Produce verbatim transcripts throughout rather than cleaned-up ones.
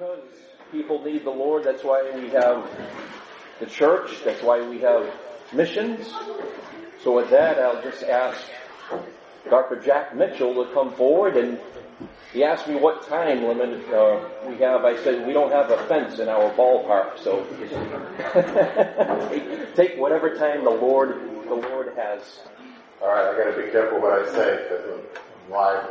because people need the Lord. That's why we have the church. That's why we have missions. So with that, I'll just ask Doctor Jack Mitchell to come forward. And he asked me what time limit uh, we have. I said we don't have a fence in our ballpark, so take whatever time the Lord the Lord has. All right, I got to be careful what I say because I'm live.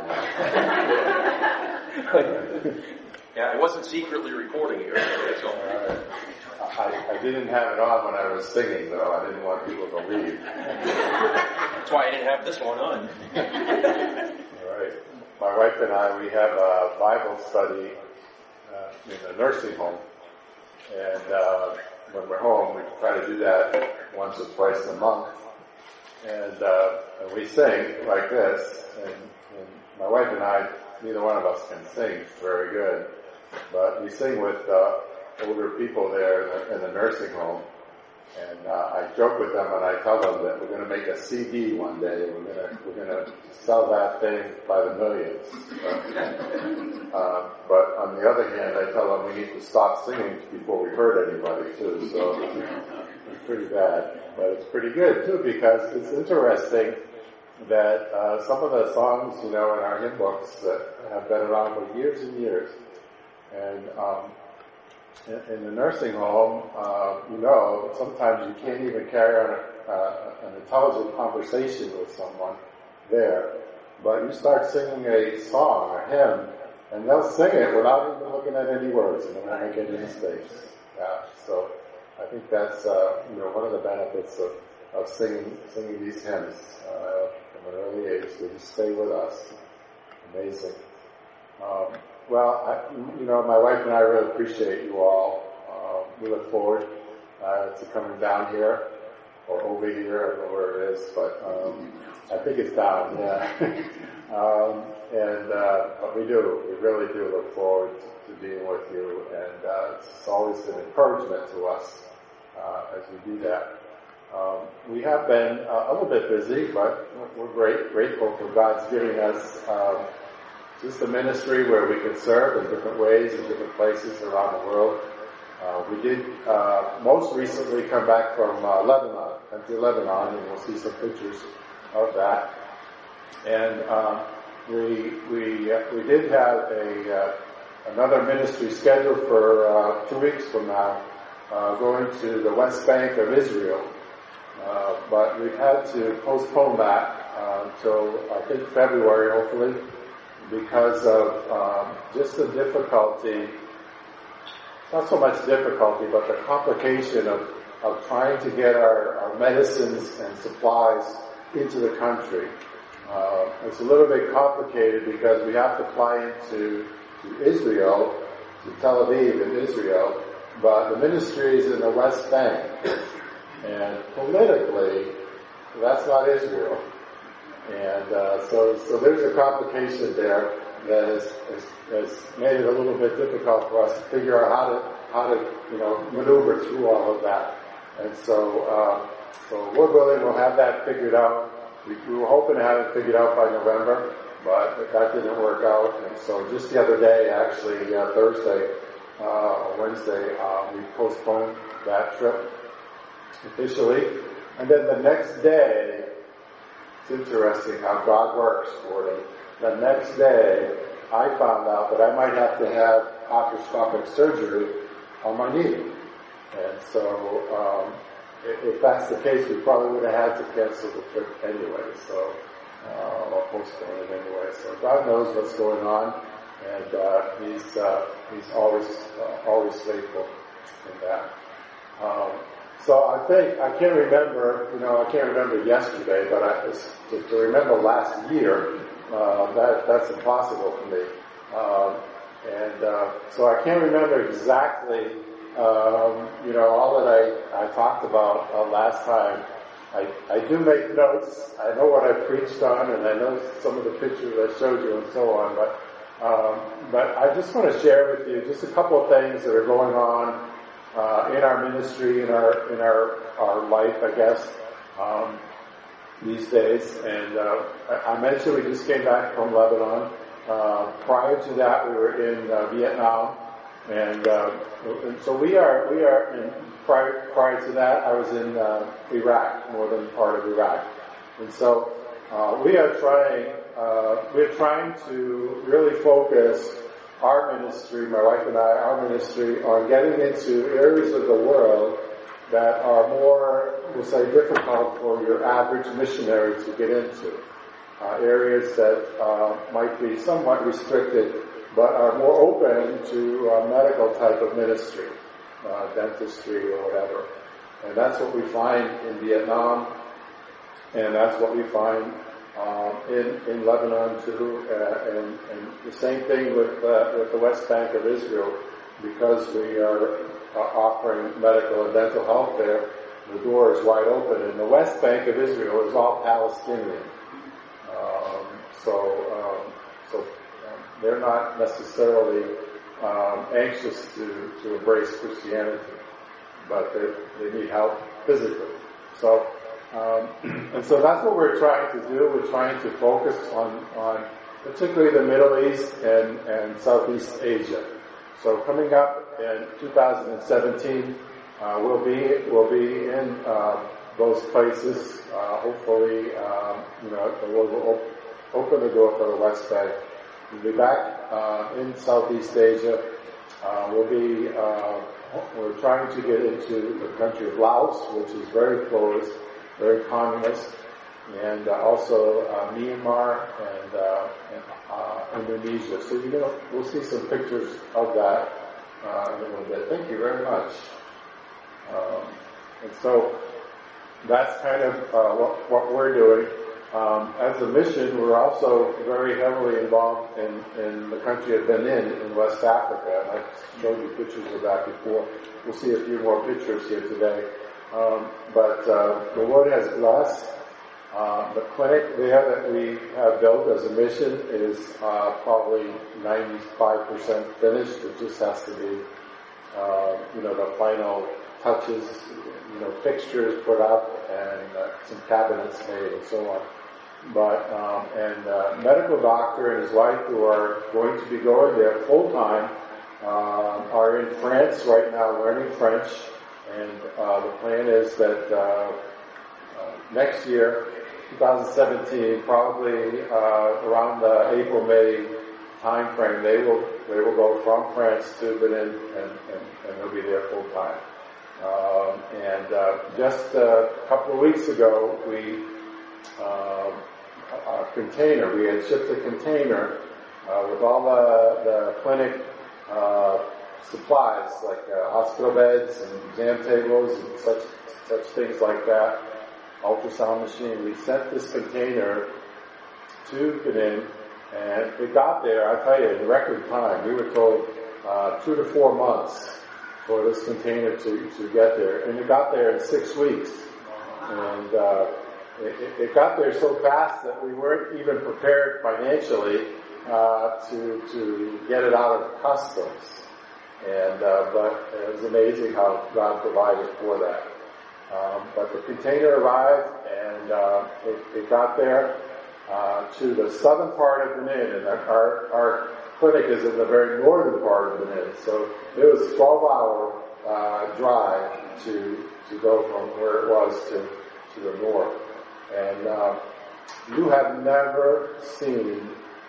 Yeah, I wasn't secretly recording you. So. Uh, I, I didn't have it on when I was singing, though. I didn't want people to leave. That's why I didn't have this one on. All right. My wife and I, we have a Bible study uh, in a nursing home. And uh, when we're home, we try to do that once or twice a month. And, uh, and we sing like this. And, and my wife and I, neither one of us can sing very good. But we sing with uh, older people there in the, in the nursing home. And uh, I joke with them and I tell them that we're going to make a C D one day. We're going to we're going to sell that thing by the millions. Uh, uh, but on the other hand, I tell them we need to stop singing before we hurt anybody too. So it's pretty bad, but it's pretty good too because it's interesting that uh, some of the songs, you know, in our hymn books that have been around for years and years, and um, in, in the nursing home, uh, you know, sometimes you can't even carry on a, uh, an intelligent conversation with someone there, but you start singing a song, a hymn, and they'll sing it without even looking at any words, and they won't make any mistakes. Yeah, so I think that's uh, you know one of the benefits of, of singing singing these hymns. Uh, From an early age, they just stay with us. Amazing. Um, well, I, you know, my wife and I really appreciate you all. Uh, we look forward uh, to coming down here or over here, I don't know where it is, but um, I think it's down. Yeah. um, and uh, but we do, we really do look forward to, to being with you, and uh, it's always an encouragement to us uh, as we do that. Um, we have been uh, a little bit busy, but we're great, grateful for God's giving us um, just a ministry where we can serve in different ways in different places around the world. Uh, we did uh, most recently come back from uh, Lebanon, country Lebanon, and we'll see some pictures of that. And um, we we uh, we did have a uh, another ministry scheduled for uh, two weeks from now, uh, going to the West Bank of Israel. Uh, but we've had to postpone that uh, until I think February, hopefully, because of um, just the difficulty, not so much difficulty, but the complication of, of trying to get our, our medicines and supplies into the country. Uh, it's a little bit complicated because we have to fly into to Israel, to Tel Aviv in Israel, but the ministry is in the West Bank. And politically, that's not Israel. And uh, so so there's a complication there that has, has, has made it a little bit difficult for us to figure out how to, how to you know, maneuver through all of that. And so, uh, so Lord willing, we'll have that figured out. We, we were hoping to have it figured out by November, but that didn't work out. And so just the other day, actually, uh, Thursday uh, or Wednesday, uh, we postponed that trip officially. And then the next day, it's interesting how God works, Gordon. The next day, I found out that I might have to have arthroscopic surgery on my knee. And so, um, if, if that's the case, we probably would have had to cancel the trip anyway, so, uh, or postpone it anyway. So God knows what's going on, and uh, He's uh, He's always uh, always faithful in that. Um, So I think, I can't remember, you know, I can't remember yesterday, but I, to, to remember last year, uh, that, that's impossible for me. Um, and uh, so I can't remember exactly, um, you know, all that I, I talked about uh, last time. I, I do make notes. I know what I preached on, and I know some of the pictures I showed you and so on, but um, but I just want to share with you just a couple of things that are going on Uh, in our ministry, in our in our our life, I guess, um, these days. And uh, I, I mentioned we just came back from Lebanon. Uh, prior to that, we were in uh, Vietnam, And, uh, and so we are, we are, and prior, prior to that, I was in uh, Iraq, northern part of Iraq. And so uh, we are trying, uh, we're trying to really focus our ministry, my wife and I, our ministry, on getting into areas of the world that are more, we'll say, difficult for your average missionary to get into. Uh, areas that uh, might be somewhat restricted, but are more open to uh, medical type of ministry, uh, dentistry or whatever. And that's what we find in Vietnam, and that's what we find um, in, in Lebanon too, uh, and, and the same thing with, uh, with the West Bank of Israel, because we are uh, offering medical and dental health there, the door is wide open. And the West Bank of Israel is all Palestinian. Um, so, um, so um, they're not necessarily um, anxious to, to embrace Christianity, but they, they need help physically. So, um, and so that's what we're trying to do. We're trying to focus on, on particularly the Middle East and, and Southeast Asia. So coming up in two thousand seventeen, uh, we'll be we'll be in uh, those places. Uh, hopefully, um, you know, we'll, we'll open the door for the West Bank. We'll be back uh, in Southeast Asia. Uh, we'll be uh, we're trying to get into the country of Laos, which is very closed, very communist, and uh, also uh, Myanmar and, uh, and uh, Indonesia. So you know, we'll see some pictures of that uh, in a little bit. Thank you very much. Um, and so that's kind of uh, what, what we're doing. Um, as a mission, we're also very heavily involved in, in the country of Benin in West Africa. And I've showed you pictures of that before. We'll see a few more pictures here today. Um, but uh, the Lord has blessed. Uh, the clinic there that we have built as a mission is uh, probably ninety-five percent finished. It just has to be, uh, you know, the final touches, you know, fixtures put up and uh, some cabinets made and so on. But, um, and uh, medical doctor and his wife, who are going to be going there full time, uh, are in France right now learning French. And uh, the plan is that uh, uh, next year, twenty seventeen, probably uh, around the April May time frame, they will they will go from France to Benin, and, and, and they'll be there full time. Um, and uh, just a couple of weeks ago, we uh, a container we had shipped a container uh, with all the, the clinic uh, supplies, like uh, hospital beds and exam tables and such such things like that, ultrasound machine. We sent this container to Benin, and it got there, I tell you, in record time. We were told uh, two to four months for this container to, to get there, and it got there in six weeks. And uh, it, it got there so fast that we weren't even prepared financially uh, to to get it out of customs. And uh, but it was amazing how God provided for that. Um, but the container arrived, and uh, it, it got there uh, to the southern part of Benin, and our, our clinic is in the very northern part of Benin. So it was a twelve-hour uh, drive to to go from where it was to to the north. And uh, you have never seen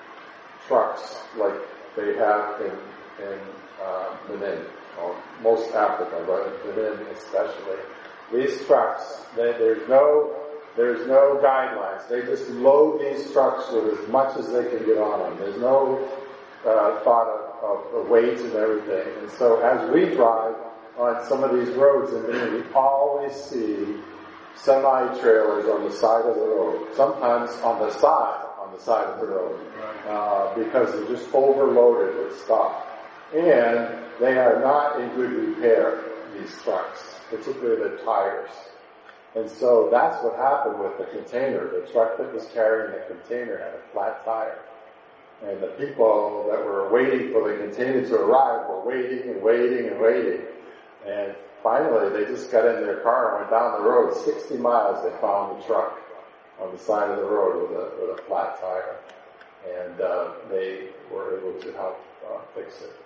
trucks like they have in in uh, Benin, or most Africa, but in Benin especially. These trucks, they, there's no there's no guidelines. They just load these trucks with as much as they can get on them. There's no uh, thought of, of, of weight and everything. And so as we drive on some of these roads in Benin, we always see semi-trailers on the side of the road. Sometimes on the side, on the side of the road, uh, because they're just overloaded with stuff. And they are not in good repair, these trucks, particularly the tires. And so that's what happened with the container. The truck that was carrying the container had a flat tire. And the people that were waiting for the container to arrive were waiting and waiting and waiting. And finally, they just got in their car and went down the road. sixty miles, they found the truck on the side of the road with a, with a flat tire. And uh, they were able to help uh, fix it.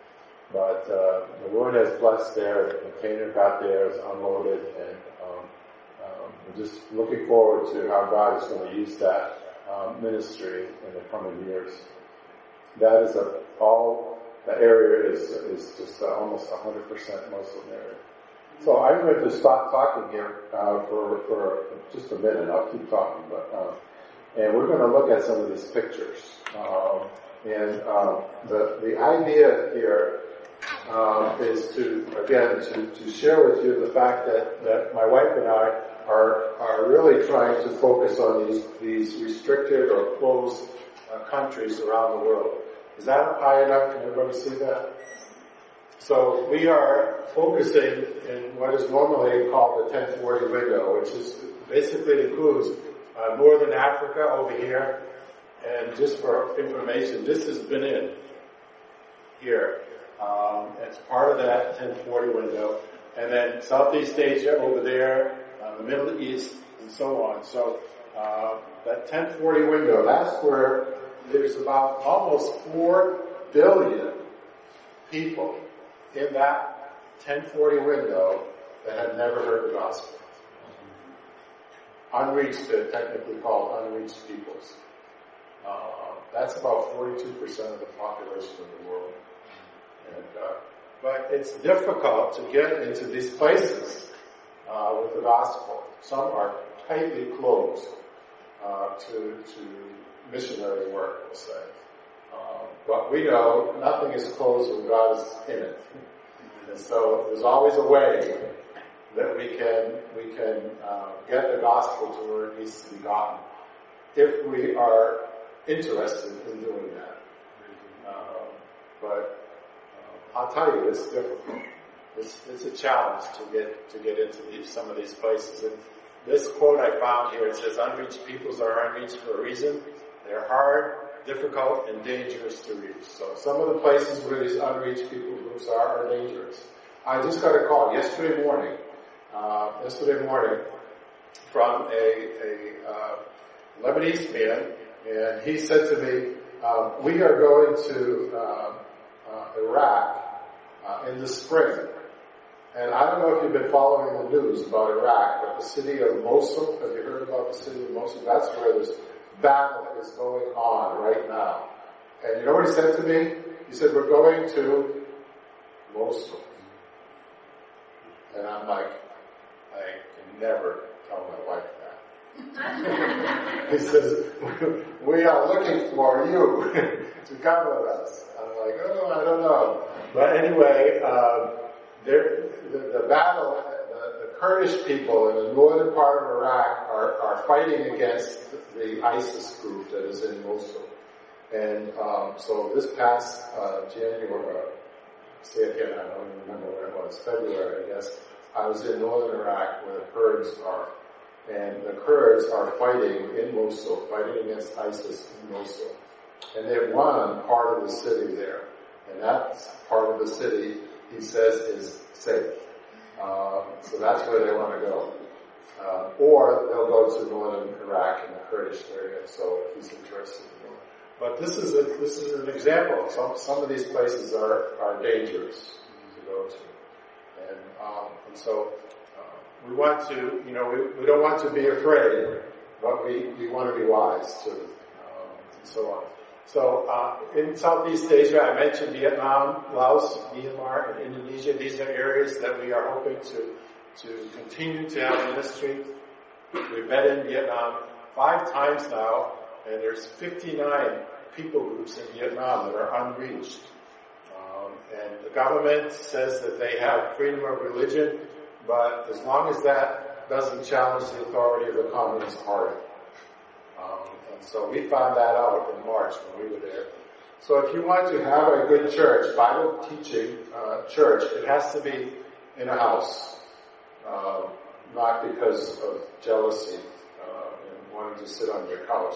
But uh, the Lord has blessed there. The container got there, it's unloaded, and um, um, we're just looking forward to how God is going to use that um, ministry in the coming years. That is a, all, the area is is just uh, almost one hundred percent Muslim area. So I'm going to stop talking here uh, for, for just a minute. I'll keep talking, but uh, and we're going to look at some of these pictures. Um, and um, the the idea here um, is to again to, to share with you the fact that, that my wife and I are are really trying to focus on these these restricted or closed uh, countries around the world. Is that up high enough? Can everybody see that? So we are focusing in what is normally called the ten forty window, which is basically includes uh, Northern Africa over here. And just for information, this is Benin here. Um, it's part of that ten forty window. And then Southeast Asia over there, uh, the Middle East, and so on. So uh, that ten forty window, that's where there's about almost four billion people in that ten forty window that have never heard the gospel. Unreached, they're technically called unreached peoples. Uh, that's about forty-two percent of the population of the world. And, uh, but it's difficult to get into these places uh, with the gospel. Some are tightly closed uh, to, to missionary work, we'll say. Uh, but we know nothing is closed when God is in it. And so there's always a way that we can we can uh, get the gospel to where it needs to be gotten if we are interested in doing that. Um, but um, I'll tell you, it's difficult. It's, it's a challenge to get to get into these, some of these places. And this quote I found here, it says, "Unreached peoples are unreached for a reason. They're hard, difficult, and dangerous to reach." So some of the places where these unreached people groups are are dangerous. I just got a call yesterday morning. Uh, yesterday morning from a, a uh, Lebanese man, and he said to me, uh, we are going to uh, uh, Iraq uh, in the spring. And I don't know if you've been following the news about Iraq, but the city of Mosul, have you heard about the city of Mosul? That's where this battle is going on right now. And you know what he said to me? He said, we're going to Mosul. And I'm like, I can never tell my wife that. He says, we are looking for you to come with us. I'm like, oh, I don't know. But anyway, um, there, the, the battle, the, the Kurdish people in the northern part of Iraq are, are fighting against the ISIS group that is in Mosul. And um, so this past uh, January, say it again, I don't even remember when it was, February, I guess, I was in northern Iraq where the Kurds are. And the Kurds are fighting in Mosul, fighting against ISIS in Mosul. And they've won part of the city there. And that part of the city, he says, is safe. Um, so that's where they want to go. Uh, or they'll go to northern Iraq in the Kurdish area, so he's interested in going. But this is a, this is an example. Some some of these places are, are dangerous to go to. And, um, and so uh, we want to, you know, we, we don't want to be afraid, but we, we want to be wise too, um, and so on. So uh, in Southeast Asia, I mentioned Vietnam, Laos, Myanmar, and Indonesia. These are areas that we are hoping to to continue to have ministry. We've met in Vietnam five times now, and there's fifty-nine people groups in Vietnam that are unreached. Um, and the government says that they have freedom of religion, but as long as that doesn't challenge the authority of the Communist Party. Um, and so we found that out in March when we were there. So if you want to have a good church, Bible teaching uh, church, it has to be in a house. Uh, not because of jealousy uh, and wanting to sit on your couch.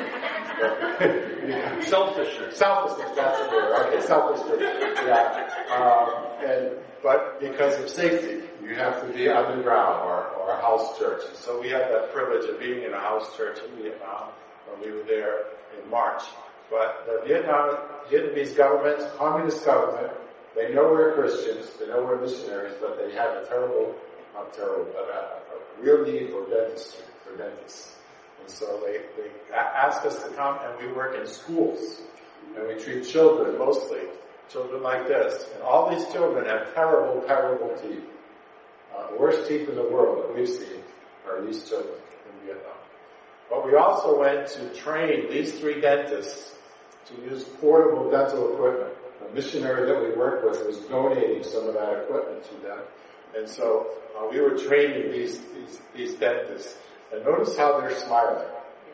But, Selfishness. Selfishness, that's the word. Okay, selfishness. Yeah. Um, and, but because of safety, you have to be underground or, or a house church. And so we had that privilege of being in a house church in Vietnam when we were there in March. But the Vietnam, Vietnamese government, communist government, they know we're Christians, they know we're missionaries, but they have a terrible, not terrible, but a, a real need for dentistry, for dentists. And so they, they ask us to come, and we work in schools, and we treat children mostly, children like this. And all these children have terrible, terrible teeth. Uh, the worst teeth in the world that we've seen are these children in Vietnam. But we also went to train these three dentists to use portable dental equipment. The missionary that we worked with was donating some of that equipment to them. And so uh, we were training these, these, these dentists. And notice how they're smiling.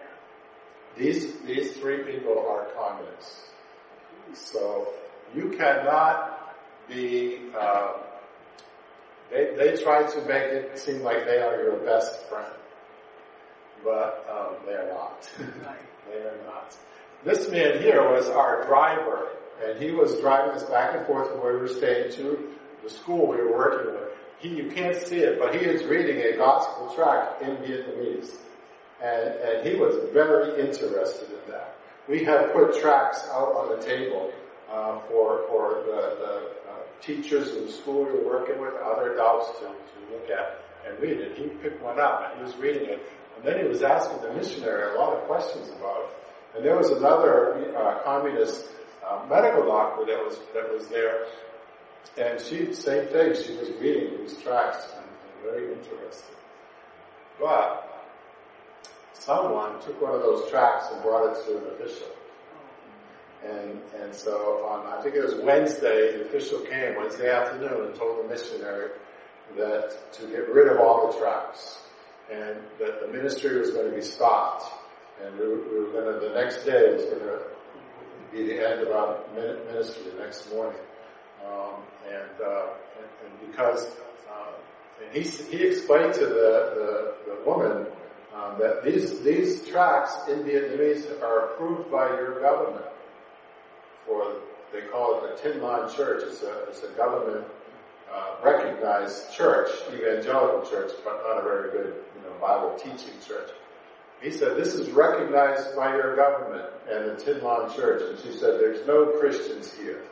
These, these three people are communists. So you cannot be, um, they, they try to make it seem like they are your best friend. But um, they are not. They are not. This man here was our driver, and he was driving us back and forth from where we were staying to the school we were working with. He, you can't see it, but he is reading a gospel tract in Vietnamese. And, and he was very interested in that. We have put tracts out on the table uh, for for the, the uh, teachers in the school we were working with, other adults to, to look at and read it. He picked one up and he was reading it. And then he was asking the missionary a lot of questions about it. And there was another uh, communist uh, medical doctor that was that was there. And she, same thing, she was reading these tracts and, and very interested. But someone took one of those tracts and brought it to an official. And and so on, I think it was Wednesday, the official came Wednesday afternoon and told the missionary that to get rid of all the tracts and that the ministry was going to be stopped. And we were, we were going to, the next day was going to be the end of our ministry the next morning. Um, and, uh, and, and because, uh, and he, he explained to the, the, the woman, um, that these, these tracts in Vietnamese are approved by your government for, they call it a Tin Lan Church. It's a, it's a government, uh, recognized church, evangelical church, but not a very good, you know, Bible teaching church. He said, this is recognized by your government and the Tin Lan Church. And she said, there's no Christians here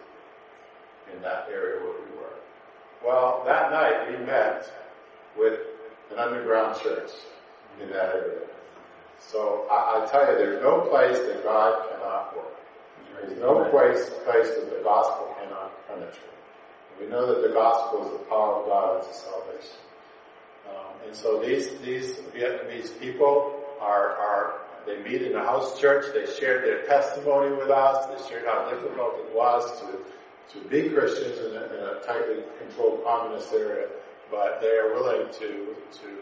in that area where we were. Well, that night we met with an underground church in that area. So I, I tell you, there's no place that God cannot work. There's no place, place that the gospel cannot penetrate. We know that the gospel is the power of God unto salvation. Um, and so these these Vietnamese people are are they meet in a house church. They shared their testimony with us. They shared how difficult it was to to be Christians in a, in a tightly controlled communist area, but they are willing to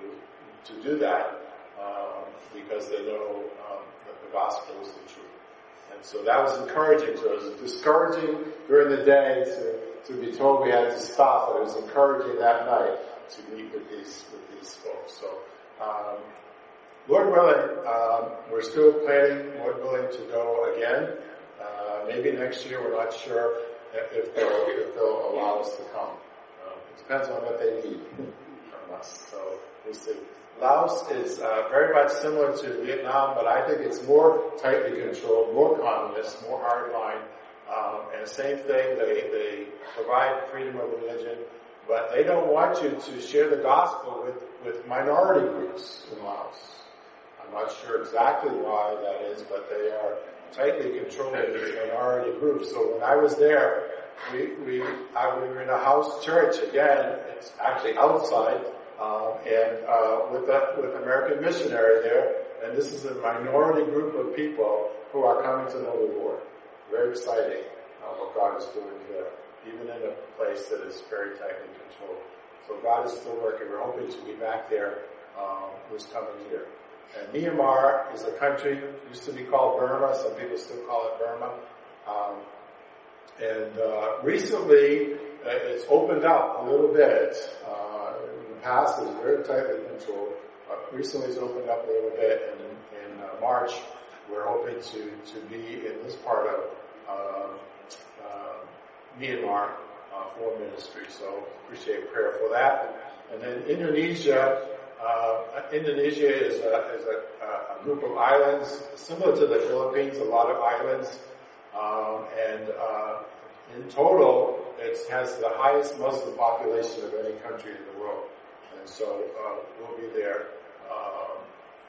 to to do that um, because they know um, that the gospel is the truth. And so that was encouraging to us. It was discouraging during the day to, to be told we had to stop, but it was encouraging that night to meet with these with these folks. So, um, Lord willing, um, we're still planning, Lord willing, to go again. Uh, maybe next year, we're not sure if they'll, if they'll allow us to come. Uh, it depends on what they need from us. So we'll see. Laos is uh, very much similar to Vietnam, but I think it's more tightly controlled, more communist, more hardline. Um, and same thing, they, they provide freedom of religion, but they don't want you to share the gospel with, with minority groups in Laos. I'm not sure exactly why that is, but they are tightly controlling these minority groups. So when I was there, we we, I, we were in a house church again. It's actually outside. Um, and uh, with that, with American missionary there, and this is a minority group of people who are coming to know the Lord. Very exciting uh, what God is doing there, even in a place that is very tightly controlled. So God is still working. We're hoping to be back there um, this coming year. And Myanmar is a country used to be called Burma. Some people still call it Burma. Um, and uh, recently, uh, it's opened up a little bit. Uh, past is very tightly controlled. Uh, recently it's opened up a little bit, and in, in uh, March we're hoping to, to be in this part of uh, uh, Myanmar uh, for ministry. So appreciate prayer for that. And then Indonesia, uh, Indonesia is a, is a, a group of islands similar to the Philippines, a lot of islands, um, and uh, in total it has the highest Muslim population of any country in the world. And so uh, we'll be there um,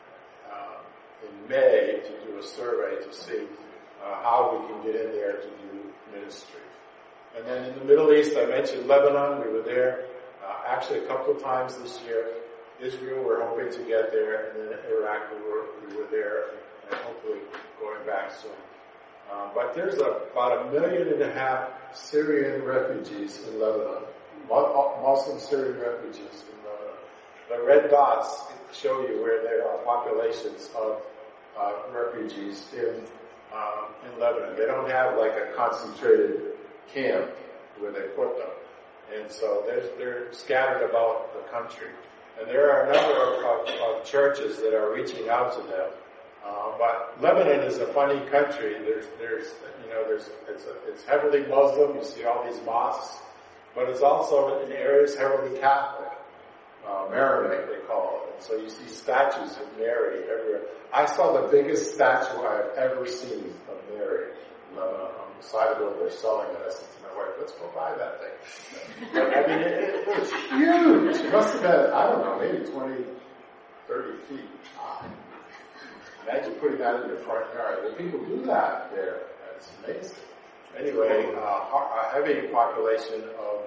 uh, in May to do a survey to see uh, how we can get in there to do ministry. And then in the Middle East, I mentioned Lebanon. We were there uh, actually a couple of times this year. Israel, we're hoping to get there. And then Iraq, we were, we were there, and hopefully going back soon. Um, but there's a, about a million and a half Syrian refugees in Lebanon. Muslim Syrian refugees in Lebanon. The red dots show you where there are populations of uh, refugees in um, in Lebanon. They don't have like a concentrated camp where they put them. And so they're, they're scattered about the country. And there are a number of, of, of churches that are reaching out to them. Uh, but Lebanon is a funny country. There's, there's, you know, there's, it's, a, it's heavily Muslim. You see all these mosques, but it's also in areas heavily Catholic, uh, Maronite they call it. And so you see statues of Mary everywhere. I saw the biggest statue I've ever seen of Mary in Lebanon on the side of the road. They're selling it. I said to my wife, "Let's go buy that thing." But, I mean, it, it was huge. It must have been, I don't know, maybe twenty, thirty feet high. Imagine putting that in your front yard. The people do that there. That's amazing. Anyway, uh, a heavy population of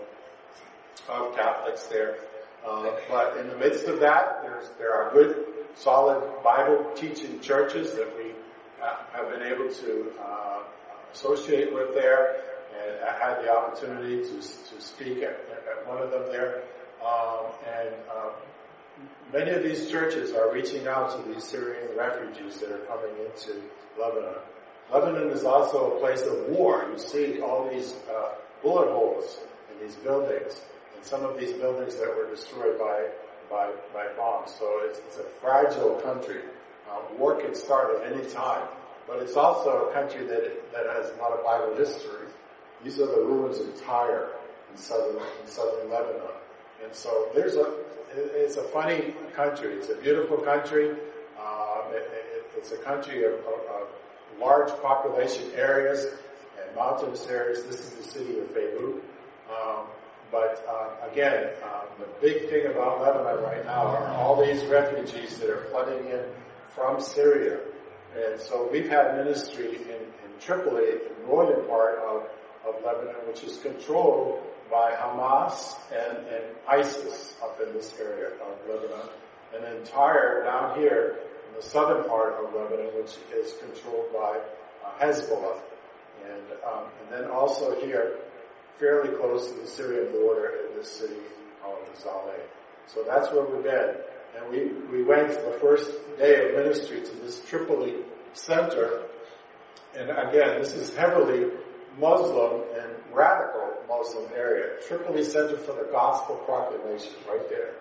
of Catholics there. Uh, but in the midst of that, there's there are good, solid Bible teaching churches that we uh, have been able to uh, associate with there. And I had the opportunity to to speak at, at one of them there. Um, and um, Many of these churches are reaching out to these Syrian refugees that are coming into Lebanon. Lebanon is also a place of war. You see all these uh, bullet holes in these buildings, and some of these buildings that were destroyed by by, by bombs. So it's, it's a fragile country. Uh, war can start at any time, but it's also a country that that has a lot of Bible history. These are the ruins of Tyre in southern in southern Lebanon, and so there's a It's a funny country. It's a beautiful country. Um, it, it, it's a country of, of, of large population areas and mountainous areas. This is the city of Beirut. Um, but uh, again, um, the big thing about Lebanon right now are all these refugees that are flooding in from Syria. And so we've had ministry in, in Tripoli, the northern part of, of Lebanon, which is controlled by Hamas and, and ISIS up in this area of Lebanon. And then Tyre down here in the southern part of Lebanon, which is controlled by uh, Hezbollah. And, um, and then also here, fairly close to the Syrian border in this city called Zaleh. So that's where we've been. And we, we went the first day of ministry to this Tripoli center. And again, this is heavily Muslim and radical Muslim area. Tripoli Center for the Gospel Proclamation, right there.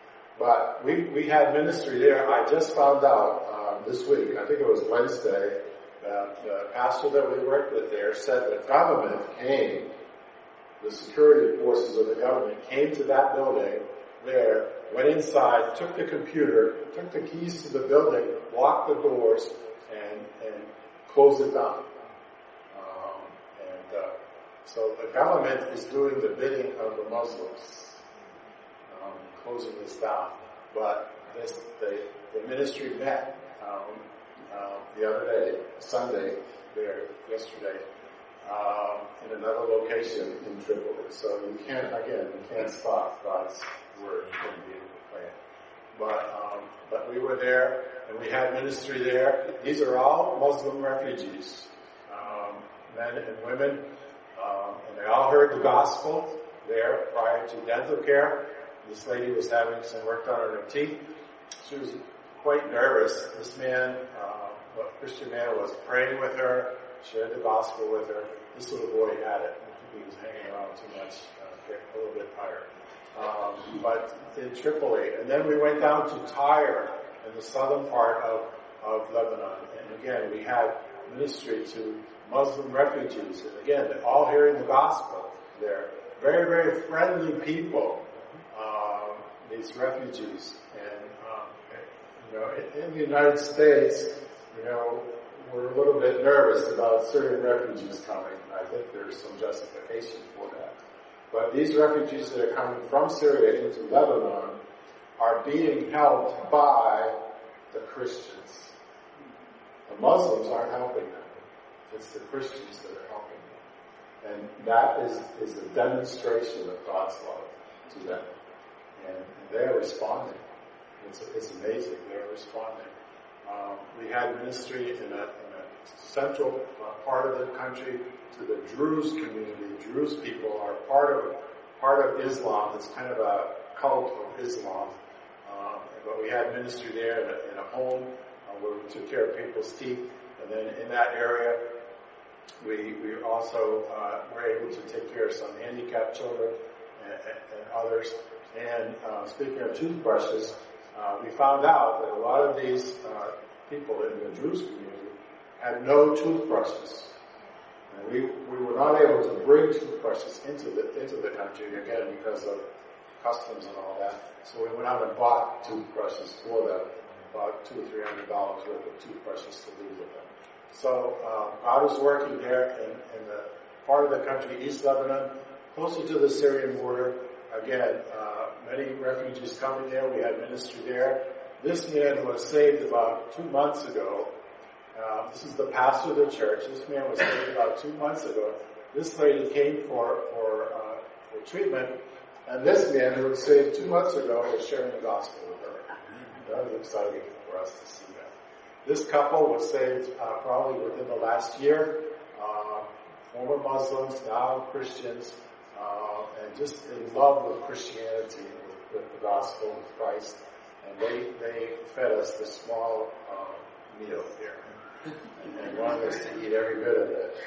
But we we had ministry there. I just found out um, this week, I think it was Wednesday, that the pastor that we worked with there said the government came, the security forces of the government came to that building there, went inside, took the computer, took the keys to the building, locked the doors, and, and closed it down. So the government is doing the bidding of the Muslims, um, closing this down. But this, the, the ministry met um, uh, the other day, Sunday, there, yesterday, um, in another location in Tripoli. So you can't, again, you can't stop God's word from being proclaimed. But, um, but we were there, and we had ministry there. These are all Muslim refugees, um, men and women. Um, and they all heard the gospel there prior to dental care. This lady was having some work done on her teeth. She was quite nervous. This man, uh, a Christian man, was praying with her, shared the gospel with her. This little boy had it. He was hanging around too much, uh, get a little bit tired. Um, but in Tripoli. And then we went down to Tyre in the southern part of, of Lebanon. And again, we had ministry to Muslim refugees, and again, they're all hearing the gospel there. Very, very friendly people, um, these refugees. And, um, you know, in, in the United States, you know, we're a little bit nervous about Syrian refugees coming. I think there's some justification for that. But these refugees that are coming from Syria into Lebanon are being helped by the Christians. The Muslims aren't helping them. It's the Christians that are helping them. And that is, is a demonstration of God's love to them. And, and they're responding. It's, it's amazing. They're responding. Um, we had ministry in a, in a central uh, part of the country to the Druze community. Druze people are part of part of Islam. It's kind of a cult of Islam. Um, but we had ministry there in a, in a home uh, where we took care of people's teeth. And then in that area, we we also uh, were able to take care of some handicapped children and, and, and others. And uh, speaking of toothbrushes, uh, we found out that a lot of these uh, people in the Druze community had no toothbrushes. And we we were not able to bring toothbrushes into the into the country again because of customs and all that. So we went out and bought toothbrushes for them, about two or three hundred dollars worth of toothbrushes to leave with them. So uh, I was working there in, in the part of the country, East Lebanon, closer to the Syrian border. Again, uh, many refugees coming there. We had ministry there. This man was saved about two months ago. Uh, this is the pastor of the church. This man was saved about two months ago. This lady came for for, uh, for treatment, and this man who was saved two months ago was sharing the gospel with her. That was exciting for us to see that. This couple was saved uh, probably within the last year. Uh, former Muslims, now Christians, uh, and just in love with Christianity, with, with the gospel of Christ. And they they fed us this small uh, meal here. And wanted us to eat every bit of it.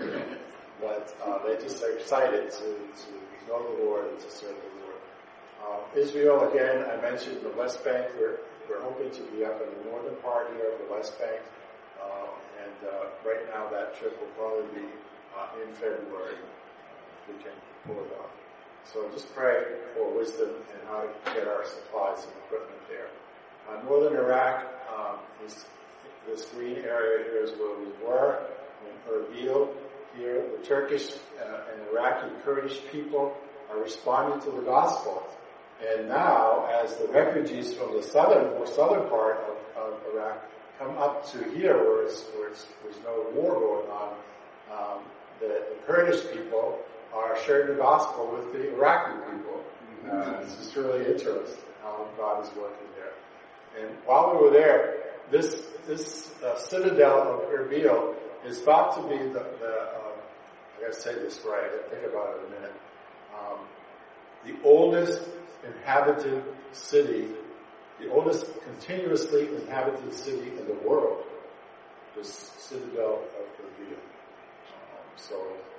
But uh, they just are excited to, to know the Lord and to serve the Lord. Uh, Israel, again, I mentioned the West Bank. We're, we're hoping to be up in the northern part here of the West Bank. Uh, and uh, right now that trip will probably be uh, in February, if we can pull it off. So just pray for wisdom and how to get our supplies and equipment there. Uh, northern Iraq um, is this green area here is where we were in Erbil. Here, the Turkish uh, and Iraqi Kurdish people are responding to the gospel. And now, as the refugees from the southern or southern part of, of Iraq come up to here, where, it's, where it's, there's no war going on, um, the, the Kurdish people are sharing the gospel with the Iraqi people. Uh, it's just really interesting how God is working there. And while we were there, this this uh, citadel of Erbil is thought to be the, the um, I gotta say this right, I'll think about it in a minute, um, the oldest inhabited city, the oldest continuously inhabited city in the world, this citadel of Erbil. Um, so,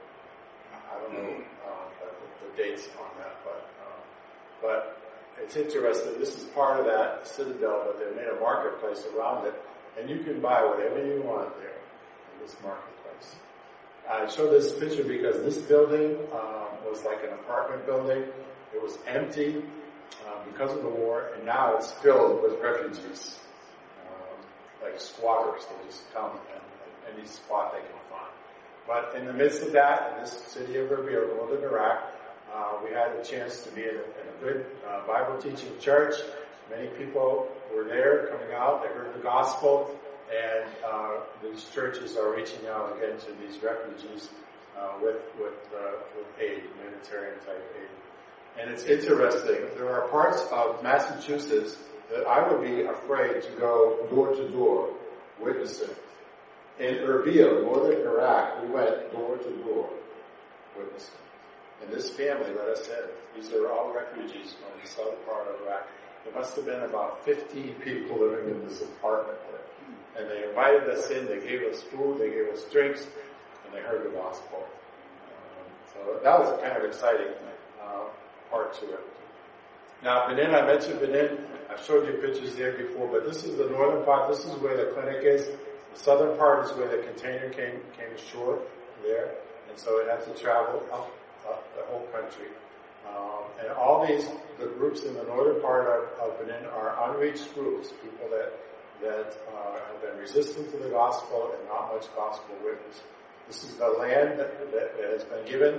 I don't know uh, the, the dates on that, but um, but it's interesting. This is part of that citadel, but they made a marketplace around it, and you can buy whatever you want there in this marketplace. I show this picture because this building um, was like an apartment building. It was empty um, because of the war, and now it's filled with refugees, um, like squatters. They just come and any spot they can find. But in the midst of that, in this city of Erbil, northern Iraq, Uh, we had a chance to be in a, in a good uh, Bible teaching church. Many people were there coming out. They heard the gospel, and uh, these churches are reaching out again to these refugees uh, with with uh, with aid, humanitarian type aid. And it's interesting. There are parts of Massachusetts that I would be afraid to go door to door witnessing. In Erbil, northern Iraq, we went door to door witnessing. And this family, let us say, these are all refugees from the southern part of Iraq. There must have been about fifteen people living in this apartment there. And they invited us in, they gave us food, they gave us drinks, and they heard the gospel. Um, so that was a kind of exciting uh, part to it. Now, Benin, I mentioned Benin. I've showed you pictures there before, but this is the northern part. This is where the clinic is. The southern part is where the container came, came ashore there. And so it had to travel up Of the whole country. Um, and all these, the groups in the northern part of, of Benin are unreached groups, people that that uh, have been resistant to the gospel and not much gospel witness. This is the land that, that, that has been given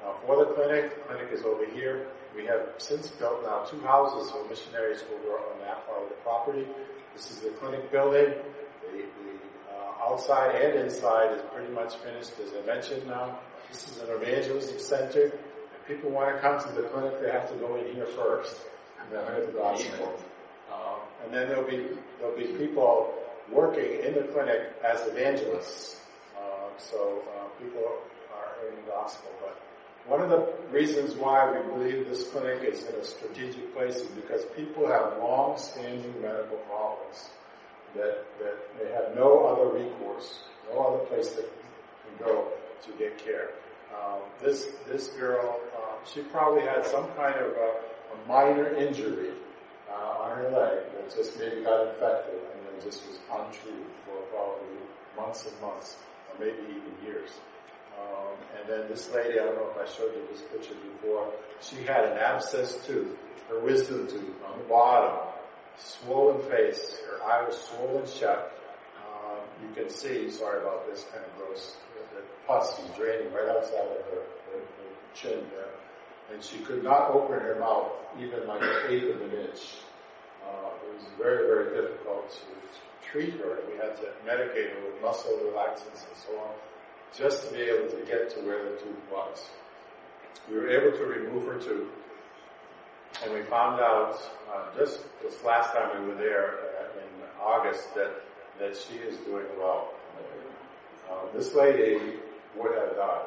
uh, for the clinic. The clinic is over here. We have since built now two houses for missionaries who were on that part of the property. This is the clinic building. The, the uh, outside and inside is pretty much finished, as I mentioned now. This is an evangelism center. If people want to come to the clinic, they have to go in here first and then hear the gospel. Um, and then there'll be there'll be people working in the clinic as evangelists. Uh, so uh, people are hearing the gospel. But one of the reasons why we believe this clinic is in a strategic place is because people have long-standing medical problems that, that they have no other recourse, no other place that can go to get care. Um, this this girl, uh, she probably had some kind of a, a minor injury uh, on her leg that just maybe got infected and then just was untreated for probably months and months, or maybe even years. Um, and then this lady, I don't know if I showed you this picture before, she had an abscessed tooth, her wisdom tooth on the bottom, swollen face, her eye was swollen shut. Um, you can see, sorry about this, kind of gross, the pus was draining right outside of her, her, her chin there. And she could not open her mouth even like an eighth of an inch. Uh, it was very, very difficult to treat her. We had to medicate her with muscle relaxants and so on, just to be able to get to where the tooth was. We were able to remove her tooth, and we found out uh, just this last time we were there uh, in August that, that she is doing well. Uh, this lady would have died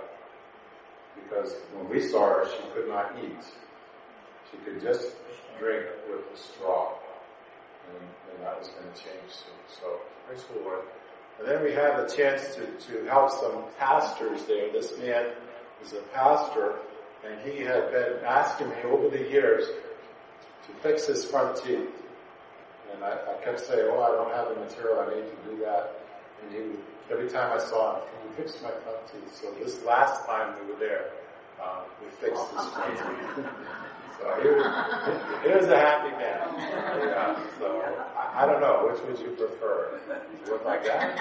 because when we saw her, she could not eat. She could just drink with a straw, and, and that was going to change soon. So, praise the Lord. And then we had the chance to, to help some pastors there. This man is a pastor, and he had been asking me over the years to fix his front teeth. And I, I kept saying, oh, I don't have the material, I need to do that. And he would, every time I saw him, can you fix my front teeth? So this last time we were there, uh, we fixed his front teeth. So he was, he was a happy man. Yeah, so I, I don't know, which would you prefer? To look like that?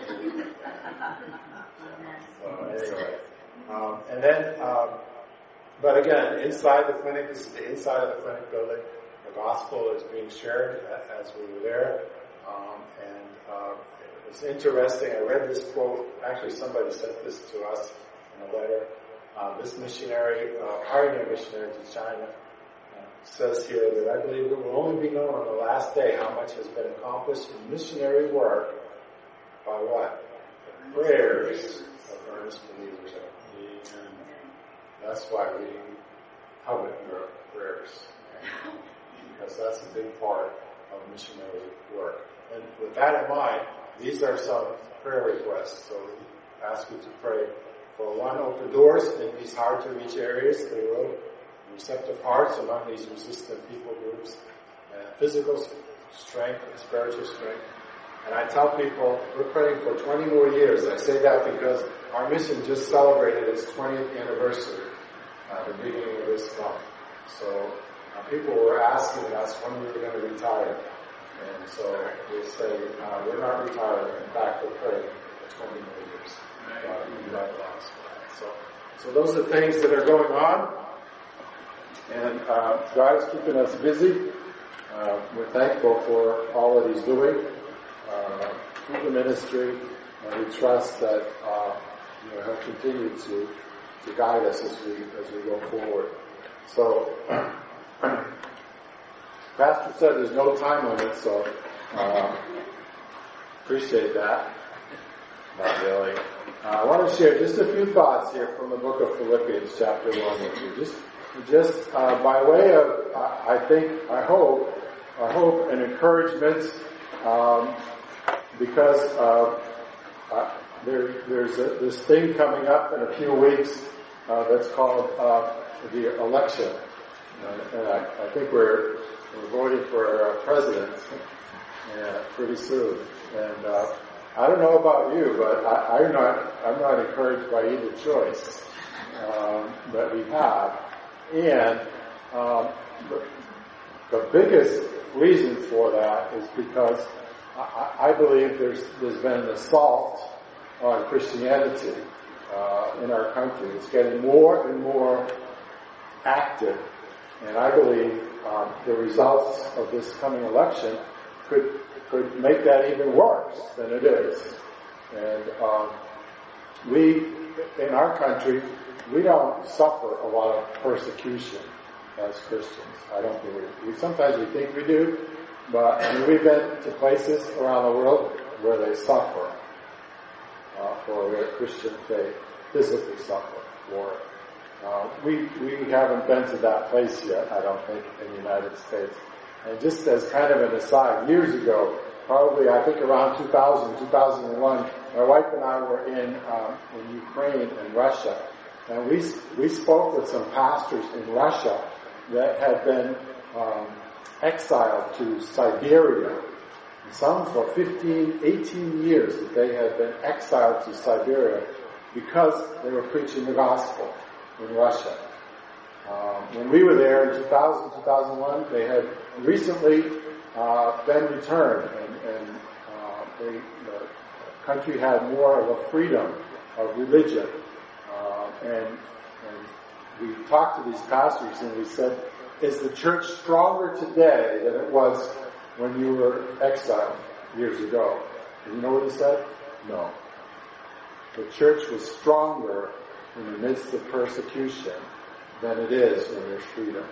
So anyway. Um, and then, um, but again, inside the clinic, this is the inside of the clinic building. The gospel is being shared as we were there. Um, and uh, it's interesting, I read this quote, actually somebody sent this to us in a letter. Uh, this missionary, uh, pioneer missionary to China, uh, says here that I believe it will only be known on the last day how much has been accomplished in missionary work by what? The prayers of earnest believers. And that's why we covet your prayers, because that's a big part of missionary work. And with that in mind, these are some prayer requests. So we ask you to pray for one, open doors in these hard-to-reach areas, they wrote, receptive hearts among these resistant people groups, and physical strength and spiritual strength. And I tell people, we're praying for twenty more years. I say that because our mission just celebrated its twentieth anniversary at the beginning of this month. So uh, people were asking us when we were going to retire. And so we say, uh, we're not retiring. In fact, we're praying for twenty more years. Uh, so, so those are things that are going on. And uh, God is keeping us busy. Uh, we're thankful for all that He's doing uh, through the ministry. And we trust that uh, you know, He'll continue to, to guide us as we, as we go forward. So, Pastor said there's no time limit, so uh, appreciate that. Not really. Uh, I want to share just a few thoughts here from the book of Philippians, chapter one with you. Just, just uh, by way of, I, I think, I hope, I hope an encouragement, um, because uh, uh, there, there's a, this thing coming up in a few weeks uh, that's called uh, the election, uh, and I, I think we're we're voting for a president uh, pretty soon, and. Uh, I don't know about you, but I, I'm not, I'm not encouraged by either choice, um, that we have. And, um, the, the biggest reason for that is because I, I believe there's, there's been an assault on Christianity, uh, in our country. It's getting more and more active, and I believe um, the results of this coming election could could make that even worse than it is. And um, we, in our country, we don't suffer a lot of persecution as Christians. I don't believe. We sometimes we think we do, but I mean, we've been to places around the world where they suffer uh, for their Christian faith, physically suffer for it. Uh, we we haven't been to that place yet, I don't think, in the United States. And just as kind of an aside, years ago, probably I think around two thousand, two thousand one, my wife and I were in um, in Ukraine and Russia, and we we spoke with some pastors in Russia that had been um, exiled to Siberia. Some for fifteen, eighteen years that they had been exiled to Siberia because they were preaching the gospel in Russia. Um, when we were there in two thousand, two thousand one, they had recently uh, been returned, and, and uh, they, the country had more of a freedom of religion. Uh, and, and we talked to these pastors and we said, is the church stronger today than it was when you were exiled years ago? And you know what he said? No. The church was stronger in the midst of persecution than it is when there's freedom.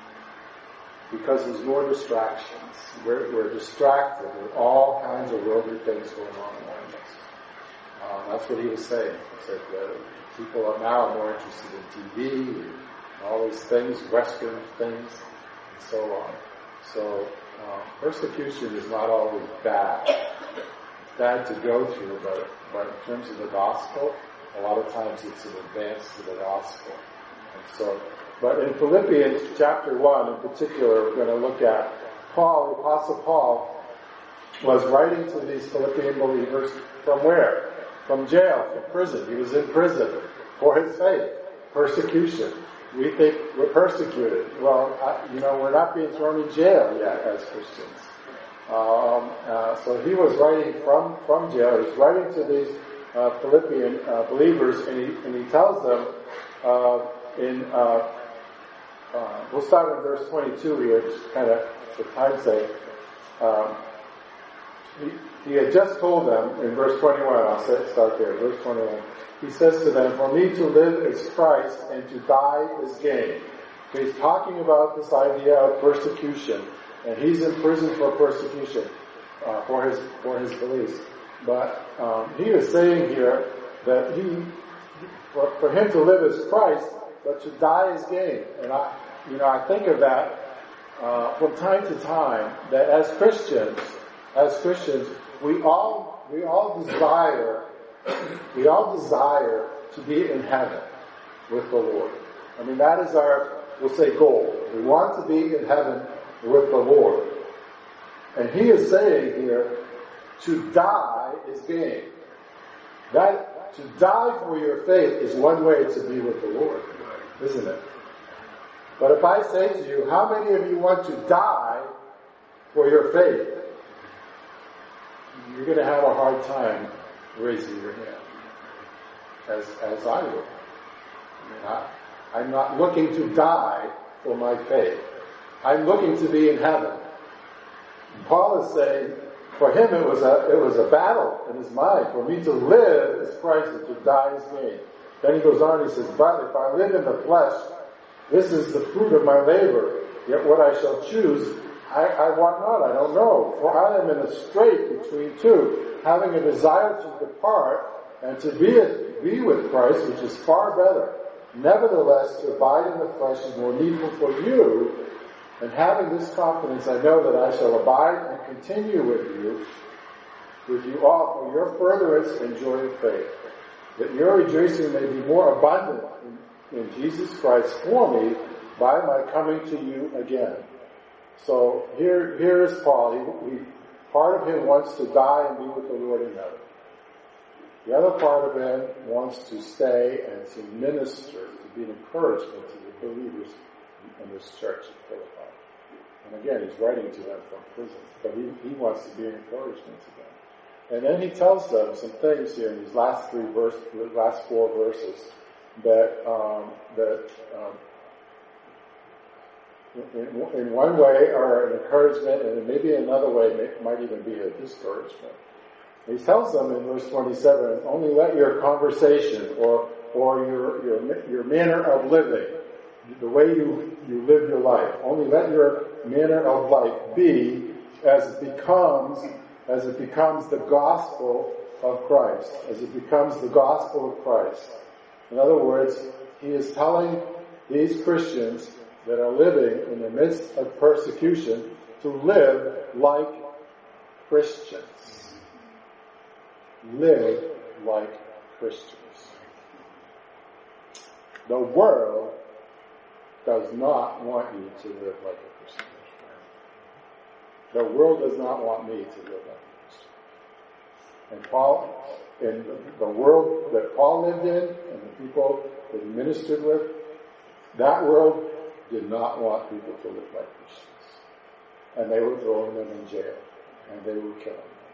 Because there's more distractions. We're, we're distracted with all kinds of worldly things going on around us. Um, that's what he was saying. He said that people are now more interested in T V and all these things, Western things, and so on. So um, persecution is not always bad. It's bad to go through, but, but in terms of the gospel, a lot of times it's an advance to the gospel. And so, but in Philippians chapter one in particular, we're going to look at Paul, the Apostle Paul, was writing to these Philippian believers from where? From jail, from prison. He was in prison for his faith. Persecution. We think we're persecuted. Well, I, you know, we're not being thrown in jail yet as Christians. Um, uh, so he was writing from, from jail. He's writing to these uh, Philippian uh, believers, and he, and he tells them uh, in, uh, uh, we'll start in verse twenty-two here, just kind of for time's sake. Um, he, he had just told them in verse twenty-one, I'll say, start there, verse twenty-one. He says to them, for me to live is Christ and to die is gain. So he's talking about this idea of persecution, and he's in prison for persecution uh, for his for his beliefs. But um, he is saying here that he, for, for him to live is Christ, but to die is gain. And I, you know, I think of that uh, from time to time. That as Christians, as Christians, we all we all desire. We all desire to be in heaven with the Lord. I mean, that is our, we'll say, goal. We want to be in heaven with the Lord. And he is saying here, to die is gain. That, to die for your faith is one way to be with the Lord, isn't it? But if I say to you, how many of you want to die for your faith? You're going to have a hard time raising your hand, as as I would. I mean, I, I'm not looking to die for my faith. I'm looking to be in heaven. And Paul is saying, for him it was a it was a battle in his mind. For me to live is Christ, and to die is gain. Then he goes on, he says, but if I live in the flesh, this is the fruit of my labor. Yet what I shall choose, I, I want not, I don't know. For I am in a strait between two, having a desire to depart and to be, be with Christ, which is far better. Nevertheless, to abide in the flesh is more needful for you, and having this confidence, I know that I shall abide and continue with you, with you all for your furtherance and joy of faith, that your rejoicing may be more abundant in, in Jesus Christ for me by my coming to you again. So here, here is Paul. He, he, part of him wants to die and be with the Lord in heaven. The other part of him wants to stay and to minister, to be an encouragement to the believers in this church at Philippi. And again, he's writing to them from prison, but he, he wants to be an encouragement to them. And then he tells them some things here in these last three verse, last four verses that um, that um, in, in one way are an encouragement, and maybe another way may, might even be a discouragement. He tells them in verse twenty-seven, "Only let your conversation or or your your your manner of living, the way you you live your life, only let your manner of life be as it becomes." As it becomes the gospel of Christ, as it becomes the gospel of Christ. In other words, he is telling these Christians that are living in the midst of persecution to live like Christians. Live like Christians. The world does not want you to live like a Christian. The world does not want me to live like this. And Paul, in the world that Paul lived in, and the people that he ministered with, that world did not want people to live like Christians. And they were throwing them in jail, and they were killing them.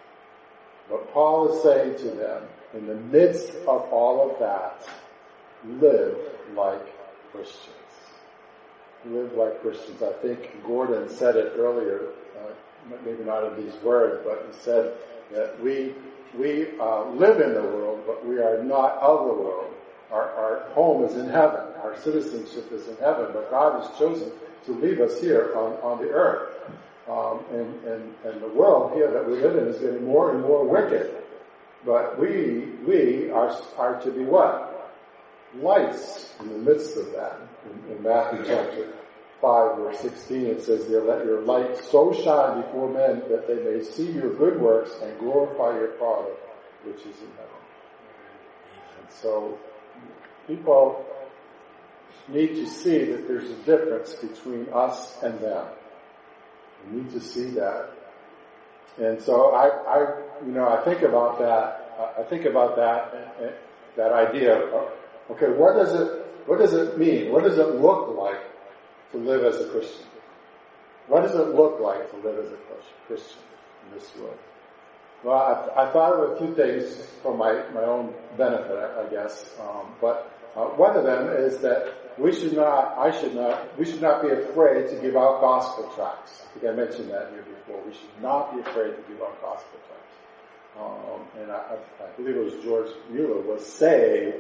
But Paul is saying to them, in the midst of all of that, live like Christians. Live like Christians. I think Gordon said it earlier, uh, maybe not in these words, but he said that we we uh, live in the world, but we are not of the world. Our, our home is in heaven. Our citizenship is in heaven, but God has chosen to leave us here on, on the earth. Um, and, and, and the world here that we live in is getting more and more wicked. But we we are are to be what? Lights in the midst of that. In, in Matthew chapter five, verse sixteen, it says there, "Let your light so shine before men that they may see your good works and glorify your Father which is in heaven." And so people need to see that there's a difference between us and them. We need to see that. And so I, I you know, I think about that. I think about that, that idea of, okay, what does it, what does it mean? What does it look like to live as a Christian? What does it look like to live as a Christian in this world? Well, I, I thought of a few things for my, my own benefit, I, I guess. Um, but uh, one of them is that we should not, I should not, we should not be afraid to give out gospel tracts. I think I mentioned that here before. We should not be afraid to give out gospel tracts. Um, and I, I believe it was George Mueller was saved.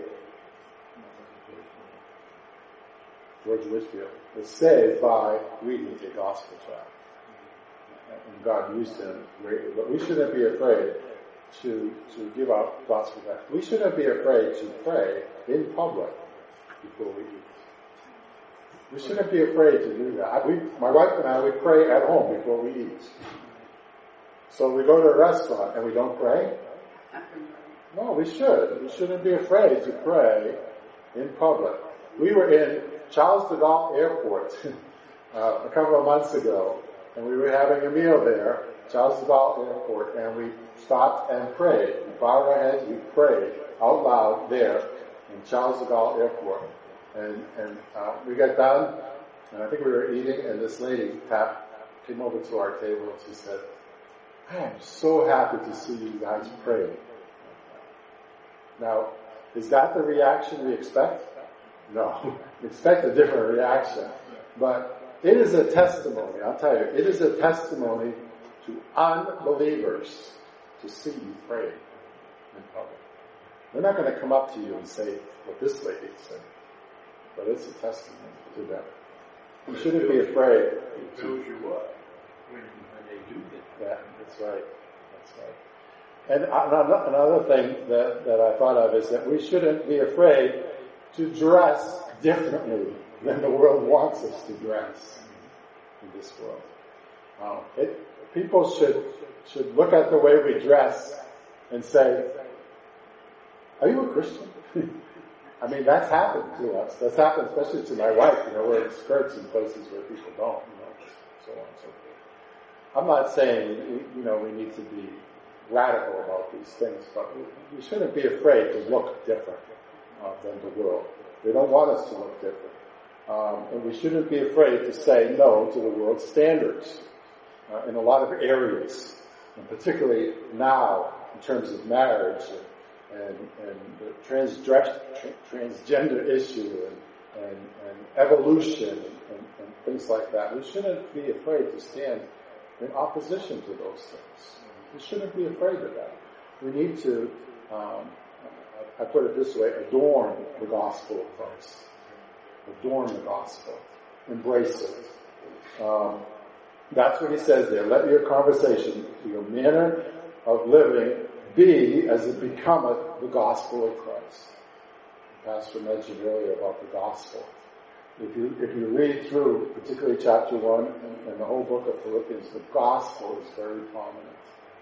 George Whitfield was saved by reading the gospel tract. And God used him greatly. But we shouldn't be afraid to, to give out gospel tracts. We shouldn't be afraid to pray in public before we eat. We shouldn't be afraid to do that. I, we, my wife and I, we pray at home before we eat. So we go to a restaurant and we don't pray? No, we should. We shouldn't be afraid to pray in public. We were in Charles de Gaulle Airport uh, a couple of months ago, and we were having a meal there, Charles de Gaulle Airport, and we stopped and prayed. We bowed our heads, we prayed out loud there in Charles de Gaulle Airport. And, and uh, we got done, and I think we were eating, and this lady tapped, came over to our table, and she said, "I am so happy to see you guys pray." Now, is that the reaction we expect? No. We expect a different reaction. But it is a testimony, I'll tell you, it is a testimony to unbelievers to see you pray in public. They're not going to come up to you and say what this lady said. But it's a testimony to them. You shouldn't be afraid. It shows you what? When, when they do get Yeah, that's right. That's right. And another thing that, that I thought of is that we shouldn't be afraid to dress differently than the world wants us to dress in this world. Um, it, people should should look at the way we dress and say, "Are you a Christian?" I mean, that's happened to us. That's happened especially to my wife, you know, wearing skirts in places where people don't, you know, so on and so forth. I'm not saying, you know, we need to be radical about these things, but we, we shouldn't be afraid to look different uh, than the world. They don't want us to look different. Um, and we shouldn't be afraid to say no to the world's standards uh, in a lot of areas. and particularly now in terms of marriage and, and, and the transdress, transgender issue and, and, and evolution and, and, and things like that. We shouldn't be afraid to stand in opposition to those things. We shouldn't be afraid of that. We need to, um, I put it this way, adorn the gospel of Christ. Adorn the gospel. Embrace it. Um, that's what he says there. Let your conversation, your manner of living, be as it becometh the gospel of Christ. The pastor mentioned earlier about the gospel. If you if you read through, particularly chapter one and, and the whole book of Philippians, the gospel is very prominent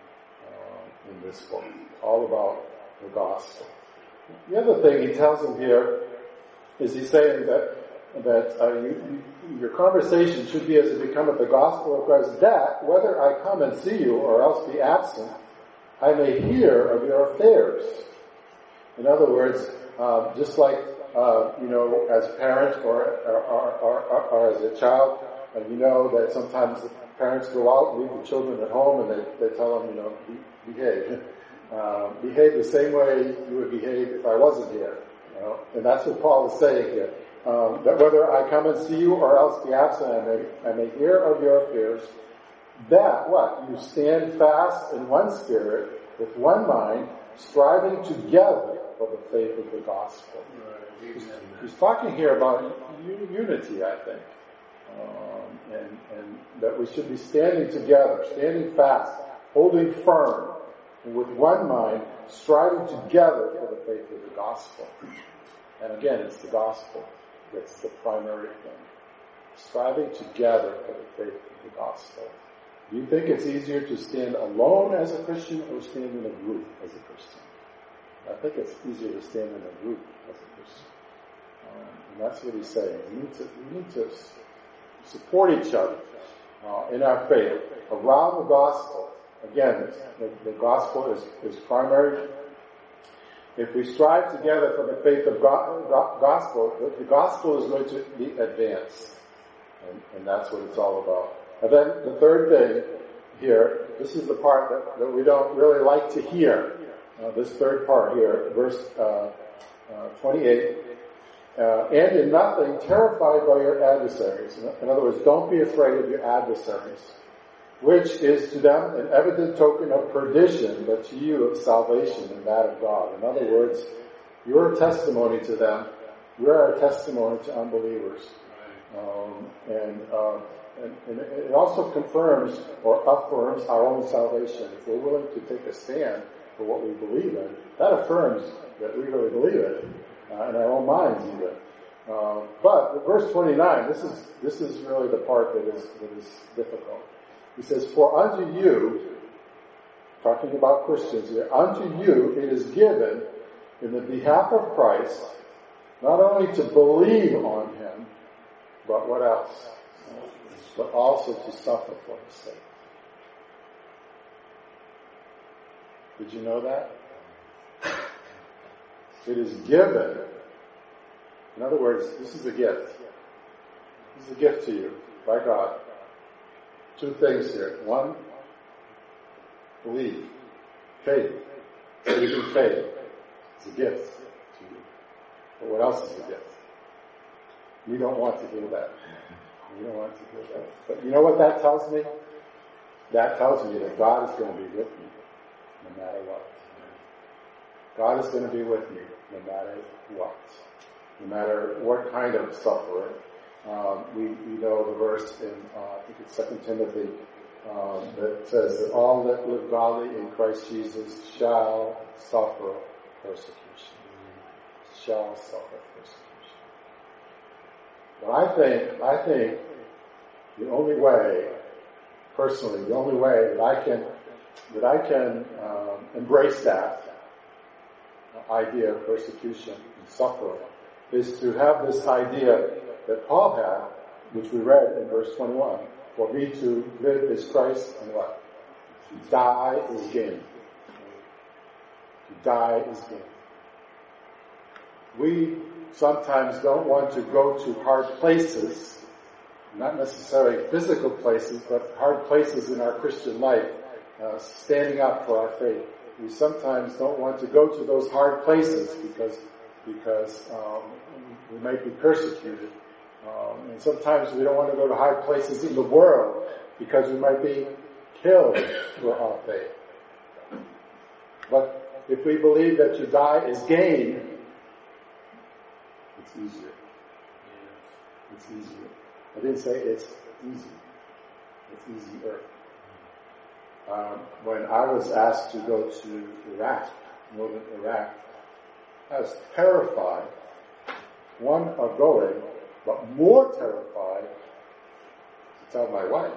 uh, in this book. All about the gospel. The other thing he tells them here is he's saying that that uh, you, you, your conversation should be as it becometh the gospel of Christ, that whether I come and see you or else be absent, I may hear of your affairs. In other words, uh, just like uh, you know, as a parent or or, or, or, or as a child, and you know that sometimes the parents go out and leave the children at home, and they, they tell them, you know, be, behave. Uh, behave the same way you would behave if I wasn't here. You know? And that's what Paul is saying here. Um, that whether I come and see you or else be absent, I may, I may hear of your affairs. That, what? You stand fast in one spirit, with one mind, striving together for the faith of the gospel. Right. He's, he's talking here about unity, I think. Um, and, and that we should be standing together, standing fast, holding firm, and with one mind, striving together for the faith of the gospel. And again, it's the gospel that's the primary thing. Striving together for the faith of the gospel. Do you think it's easier to stand alone as a Christian or stand in a group as a Christian? I think it's easier to stand in a group as a Christian. Um, and that's what he's saying. We need to, we need to support each other uh, in our faith around the gospel. Again, the, the gospel is, is primary. If we strive together for the faith of God, gospel, the gospel is going to be advanced. And, and that's what it's all about. And then the third thing here, this is the part that, that we don't really like to hear. Uh, this third part here, verse uh, uh, twenty-eight. Uh, and in nothing, terrified by your adversaries. In other words, don't be afraid of your adversaries, which is to them an evident token of perdition, but to you of salvation and that of God. In other words, your testimony to them, we're a testimony to unbelievers. Um, and, uh, and, and it also confirms or affirms our own salvation. If we're willing to take a stand for what we believe in, that affirms that we really believe it, uh, in our own minds even. Uh, but verse twenty-nine, this is this is really the part that is that is difficult. He says, "For unto you," talking about Christians here, "unto you it is given in the behalf of Christ, not only to believe on him, but what else? But also to suffer for his sake." Did you know that? It is given. In other words, this is a gift. This is a gift to you by God. Two things here. One, believe. Faith. Believing faith. It's a gift to you. But what else is a gift? You don't want to hear that. You don't want to hear that. But you know what that tells me? That tells me that God is going to be with me no matter what. God is going to be with me no matter what. No matter what kind of suffering. Um, we, we know the verse in, uh, I think it's Second Timothy, um, that says that all that live godly in Christ Jesus shall suffer persecution. Shall suffer persecution. But I think, I think the only way, personally, the only way that I can, that I can um, embrace that idea of persecution and suffering is to have this idea that Paul had, which we read in verse twenty-one. For me to live is Christ, and what? To die is gain. To die is gain. We sometimes don't want to go to hard places, not necessarily physical places, but hard places in our Christian life, uh, standing up for our faith. We sometimes don't want to go to those hard places because because um, we might be persecuted. Um, and sometimes we don't want to go to hard places in the world because we might be killed for our faith. But if we believe that to die is gain, it's easier. It's easier. I didn't say it's easy. It's easier. Um, when I was asked to go to Iraq, northern Iraq, I was terrified, one, of going, but more terrified to tell my wife.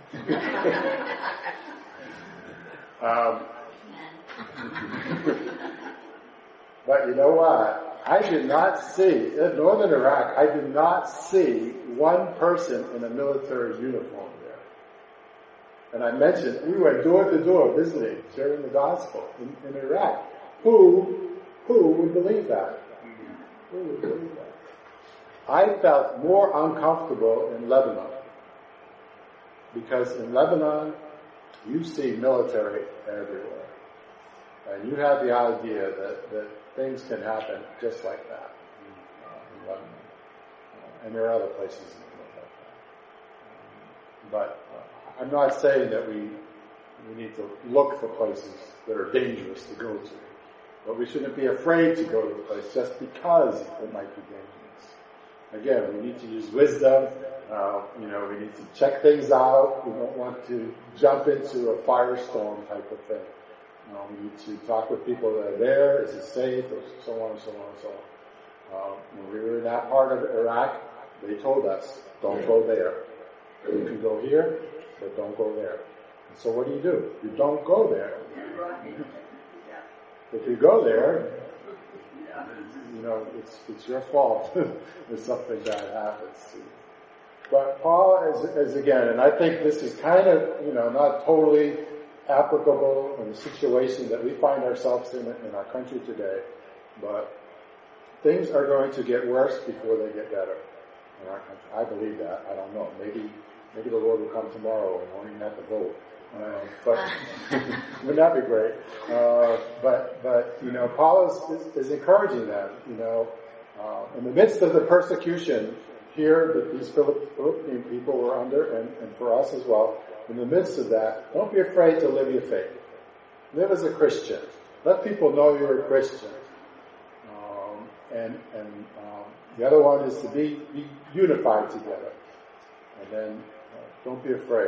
um, but you know what? I did not see, in northern Iraq, I did not see one person in a military uniform there. And I mentioned, we went door to door visiting, sharing the gospel in, in Iraq. Who, who would believe that? Who would believe that? I felt more uncomfortable in Lebanon. Because in Lebanon, you see military everywhere. And you have the idea that, that things can happen just like that uh, in Lebanon. Uh, and there are other places in the world like that. Um, but uh, I'm not saying that we we need to look for places that are dangerous to go to. But we shouldn't be afraid to go to a place just because it might be dangerous. Again, we need to use wisdom. Uh, you know, we need to check things out. We don't want to jump into a firestorm type of thing. Uh, we need to talk with people that are there. Is it safe? Or so on and so on and so on. Uh, when we were in that part of Iraq, they told us, don't go there. You can go here, but don't go there. And so what do you do? You don't go there. If you go there, you know, it's it's your fault if something bad happens to you. But Paul is, is again, and I think this is kind of, you know, not totally applicable in the situation that we find ourselves in in our country today, but things are going to get worse before they get better in our country. I believe that. I don't know. Maybe maybe the Lord will come tomorrow and won't even have to vote. Uh, but wouldn't that be great? Uh, but but you know, Paul is, is, is encouraging them. You know, uh, in the midst of the persecution here that these Philippine people were under, and, and for us as well. In the midst of that, don't be afraid to live your faith. Live as a Christian. Let people know you're a Christian. Um, and and um, the other one is to be, be unified together. And then uh, don't be afraid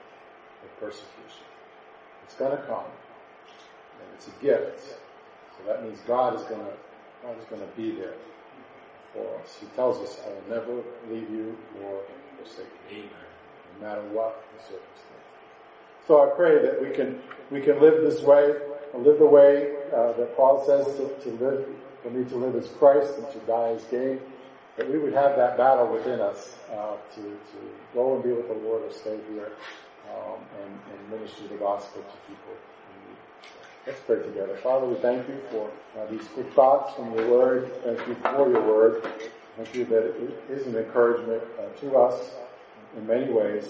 of persecution. It's going to come, and it's a gift. So that means God is going to God is going to be there for us. He tells us, "I will never leave you nor forsake you." Amen. No matter what the circumstance. So I pray that we can we can live this way, live the way uh, that Paul says to, to live. For me to live as Christ and to die as gain. That we would have that battle within us uh, to to go and be with the Lord or stay here um, and, and minister the gospel to people. And let's pray together. Father, we thank you for uh, these quick thoughts from your word. Thank you for your word. Thank you that it is an encouragement uh, to us in many ways,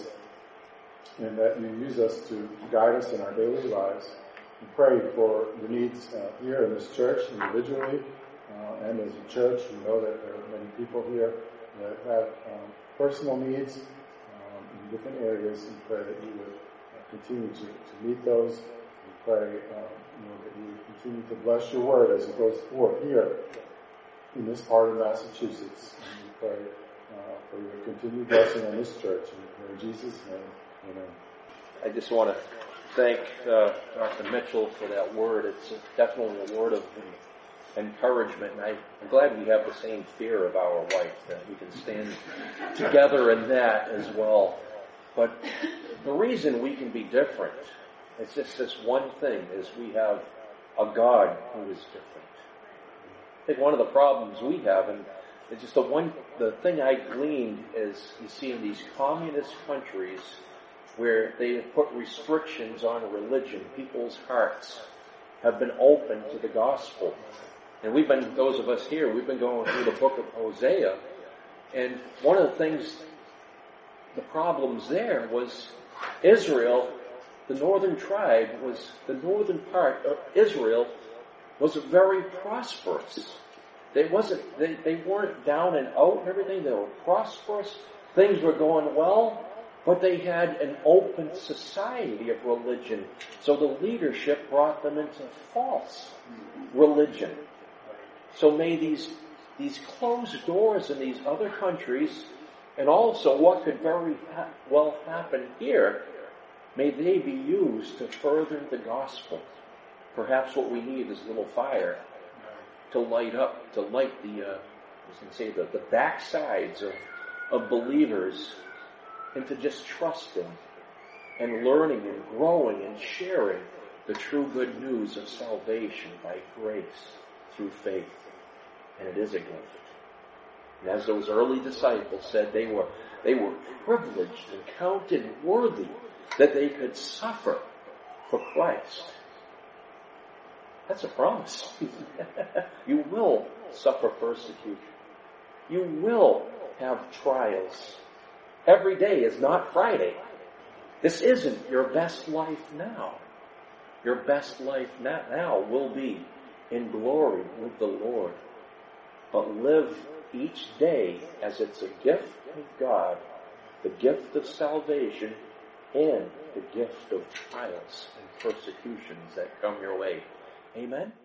and that you use us to guide us in our daily lives. We pray for the needs uh, here in this church individually uh, and as a church. We know that there are many people here that have um, personal needs um, in different areas. We pray that you would uh, continue to, to meet those. We pray um, you know, that you would continue to bless your word as it goes forth here in this part of Massachusetts. And we pray Uh, for your continued blessing on this church. In Jesus' name, amen. I just want to thank uh, Doctor Mitchell for that word. It's definitely a word of encouragement, and I, I'm glad we have the same fear of our wife, that we can stand together in that as well. But the reason we can be different, it's just this one thing, is we have a God who is different. I think one of the problems we have, and it's just the one, the thing I gleaned is, you see in these communist countries where they have put restrictions on religion, people's hearts have been open to the gospel. And we've been, those of us here, we've been going through the book of Hosea. And one of the things, the problems there was Israel, the northern tribe was, the northern part of Israel was very prosperous. They wasn't, they, they weren't down and out and everything. They were prosperous. Things were going well, but they had an open society of religion. So the leadership brought them into false religion. So may these, these closed doors in these other countries, and also what could very ha- well happen here, may they be used to further the gospel. Perhaps what we need is a little fire to light up, to light the, uh, I was going to say, the, the backsides of, of believers into just trusting and learning and growing and sharing the true good news of salvation by grace through faith. And it is a gift. And as those early disciples said, they were, they were privileged and counted worthy that they could suffer for Christ. That's a promise. You will suffer persecution. You will have trials. Every day is not Friday. This isn't your best life now. Your best life now will be in glory with the Lord. But live each day as it's a gift of God, the gift of salvation, and the gift of trials and persecutions that come your way. Amen?